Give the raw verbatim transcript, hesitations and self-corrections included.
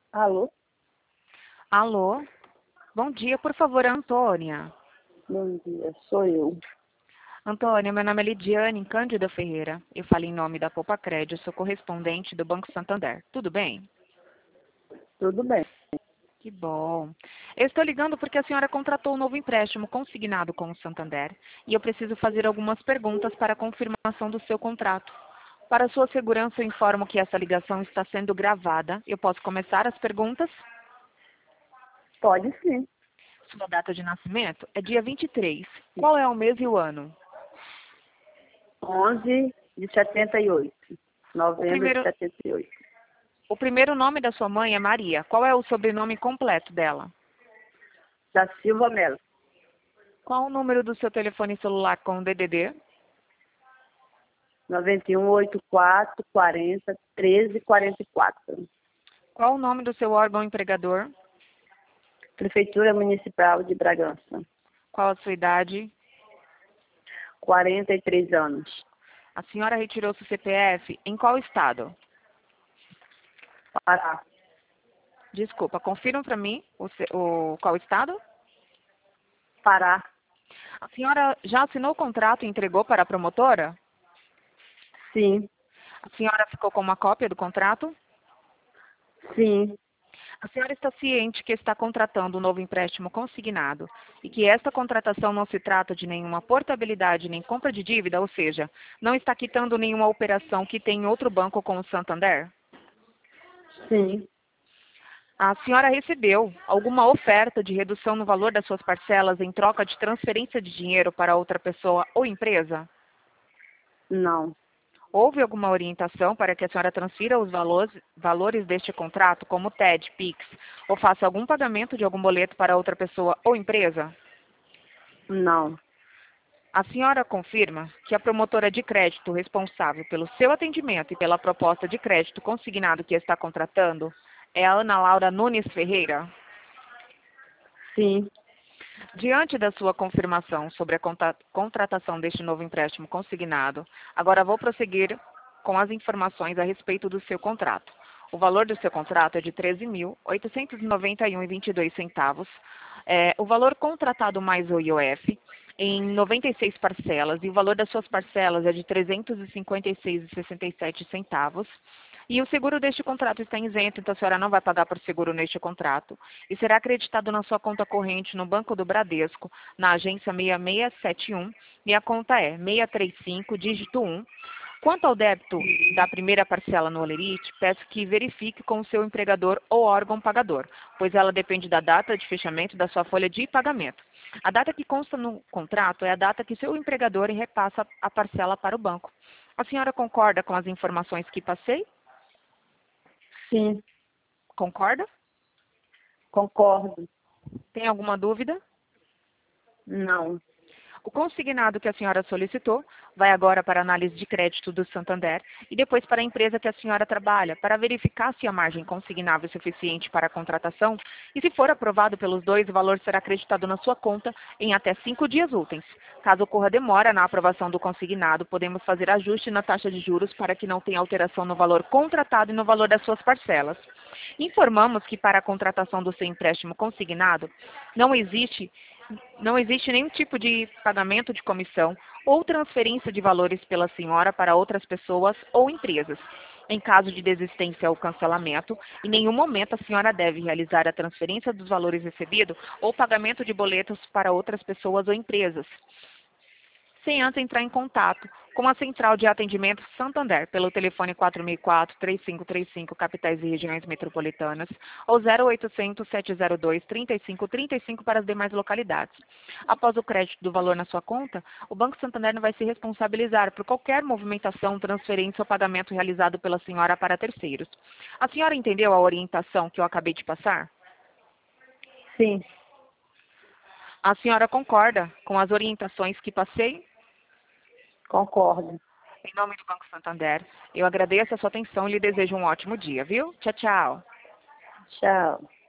Alô? Alô? Bom dia, por favor, Antônia. Bom dia, sou eu. Antônia, meu nome é Lidiane Cândido Ferreira. Eu falo em nome da Poupa Crédito, sou correspondente do Banco Santander. Tudo bem? Tudo bem? Que bom. Eu estou ligando porque a senhora contratou um novo empréstimo consignado com o Santander e eu preciso fazer algumas perguntas para a confirmação do seu contrato. Para sua segurança, eu informo que essa ligação está sendo gravada. Eu posso começar as perguntas? Pode sim. Sua data de nascimento é dia vinte e três. Qual é o mês e o ano? onze de setenta e oito. O Novembro de primeiro, setenta e oito. o primeiro nome da sua mãe é Maria. Qual é o sobrenome completo dela? Da Silva Melo. Qual o número do seu telefone celular com D D D? noventa e um, oitenta e quatro, quarenta, treze, quarenta e quatro. Qual o nome do seu órgão empregador? Prefeitura Municipal de Bragança. Qual a sua idade? quarenta e três anos. A senhora retirou seu C P F em qual estado? Pará. Desculpa, confirma para mim o, se- o qual estado? Pará. A senhora já assinou o contrato e entregou para a promotora? Sim. A senhora ficou com uma cópia do contrato? Sim. A senhora está ciente que está contratando um novo empréstimo consignado e que esta contratação não se trata de nenhuma portabilidade nem compra de dívida, ou seja, não está quitando nenhuma operação que tem em outro banco com o Santander? Sim. A senhora recebeu alguma oferta de redução no valor das suas parcelas em troca de transferência de dinheiro para outra pessoa ou empresa? Não. Houve alguma orientação para que a senhora transfira os valores, valores deste contrato, como T E D, Pix, ou faça algum pagamento de algum boleto para outra pessoa ou empresa? Não. A senhora confirma que a promotora de crédito responsável pelo seu atendimento e pela proposta de crédito consignado que está contratando é a Ana Laura Nunes Ferreira? Sim. Diante da sua confirmação sobre a conta- contratação deste novo empréstimo consignado, agora vou prosseguir com as informações a respeito do seu contrato. O valor do seu contrato é de treze mil oitocentos e noventa e um reais e vinte e dois centavos. É, o valor contratado mais o I O F em noventa e seis parcelas, e o valor das suas parcelas é de trezentos e cinquenta e seis reais e sessenta e sete centavos. E o seguro deste contrato está isento, então a senhora não vai pagar por seguro neste contrato. E será acreditado na sua conta corrente no Banco do Bradesco, na agência seis seis sete um, e a conta é seis três cinco, dígito um. Quanto ao débito da primeira parcela no Olerite, peço que verifique com o seu empregador ou órgão pagador, pois ela depende da data de fechamento da sua folha de pagamento. A data que consta no contrato é a data que seu empregador repassa a parcela para o banco. A senhora concorda com as informações que passei? Sim. Concorda? Concordo. Tem alguma dúvida? Não. O consignado que a senhora solicitou vai agora para a análise de crédito do Santander e depois para a empresa que a senhora trabalha, para verificar se a margem consignável é suficiente para a contratação e, se for aprovado pelos dois, o valor será acreditado na sua conta em até cinco dias úteis. Caso ocorra demora na aprovação do consignado, podemos fazer ajuste na taxa de juros para que não tenha alteração no valor contratado e no valor das suas parcelas. Informamos que para a contratação do seu empréstimo consignado, não existe não existe nenhum tipo de pagamento de comissão ou transferência de valores pela senhora para outras pessoas ou empresas. Em caso de desistência ou cancelamento, em nenhum momento a senhora deve realizar a transferência dos valores recebidos ou pagamento de boletos para outras pessoas ou empresas, sem antes entrar em contato com a Central de Atendimento Santander pelo telefone quatro seis quatro, três cinco três cinco, capitais e regiões metropolitanas, ou zero oitocentos, sete zero dois, trinta e cinco trinta e cinco para as demais localidades. Após o crédito do valor na sua conta, o Banco Santander não vai se responsabilizar por qualquer movimentação, transferência ou pagamento realizado pela senhora para terceiros. A senhora entendeu a orientação que eu acabei de passar? Sim. A senhora concorda com as orientações que passei? Concordo. Em nome do Banco Santander, eu agradeço a sua atenção e lhe desejo um ótimo dia, viu? Tchau, tchau. Tchau.